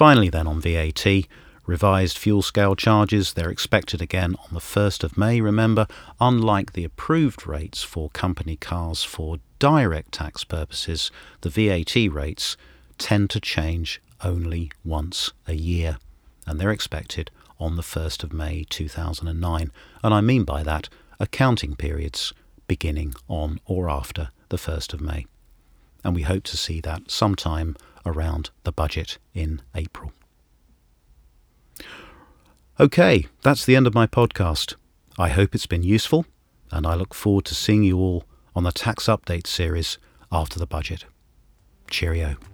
Finally then on VAT, revised fuel scale charges, they're expected again on the 1st of May. Remember, unlike the approved rates for company cars for direct tax purposes, the VAT rates tend to change only once a year, and they're expected on the 1st of May 2009. And I mean by that accounting periods beginning on or after the 1st of May. And we hope to see that sometime around the budget in April. Okay, that's the end of my podcast. I hope it's been useful, and I look forward to seeing you all on the Tax Update series after the budget. Cheerio.